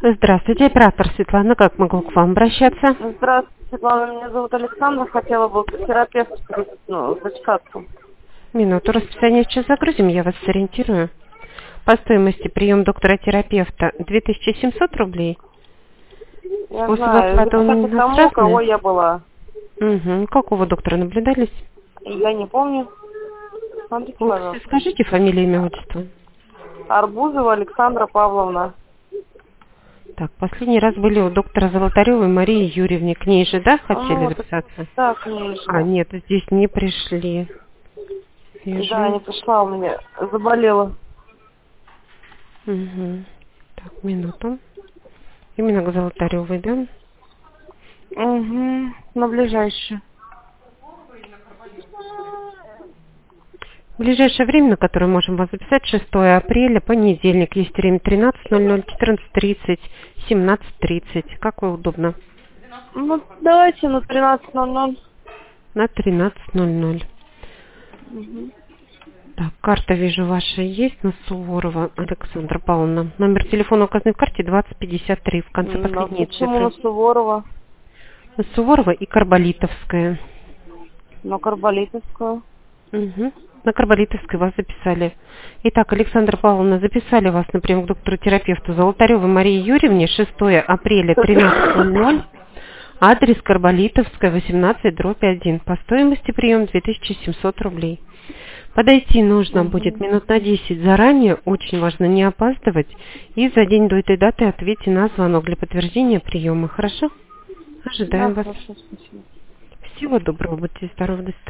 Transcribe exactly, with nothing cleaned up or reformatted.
Здравствуйте, оператор Светлана, как могу к вам обращаться? Здравствуйте, Светлана, меня зовут Александра, хотела бы к терапевту, ну, записаться. Минуту, расписание сейчас загрузим, я вас сориентирую. По стоимости прием доктора-терапевта две тысячи семьсот рублей. Я Способ знаю, оплаты он записаться у к нас тому, у кого разный. я была. Угу. Какого доктора наблюдались? Я не помню. Смотрите, Ух, пожалуйста. скажите фамилию, имя, отчество. Арбузова Александра Павловна. Так, последний раз были у доктора Золотаревой Марии Юрьевны. К ней же, да, хотели Ну, вот, записаться? да, конечно. А, нет, здесь не пришли. Вижу. Да, не пришла у меня, заболела. Угу. Так, минуту. Именно к Золотаревой, да? Угу, на ближайшее. В ближайшее время, на которое можем вас записать, шестое апреля, понедельник, есть время тринадцать ноль ноль, четырнадцать тридцать, семнадцать тридцать. Как вы удобно? Ну, давайте на тринадцать ноль ноль. На тринадцать ноль ноль. Угу. Так, карта, вижу, ваша есть, на Суворова Александра Павловна. Номер телефона указанный в карте двадцать пятьдесят три, в конце Ну, последние почему на цифры. Суворова? На Суворова и Карболитовская. На Карболитовскую. Угу. На Карболитовской вас записали. Итак, Александра Павловна, записали вас на прием к доктору-терапевту Золотаревой Марии Юрьевне шестое апреля тринадцать ноль ноль. Адрес Карболитовская, восемнадцать, дробь один. По стоимости прием две тысячи семьсот рублей. Подойти нужно будет минут на десять заранее. Очень важно не опаздывать. И за день до этой даты ответьте на звонок для подтверждения приема. Хорошо? Ожидаем Да, вас. хорошо, спасибо. Всего доброго. Будьте здоровы. До свидания.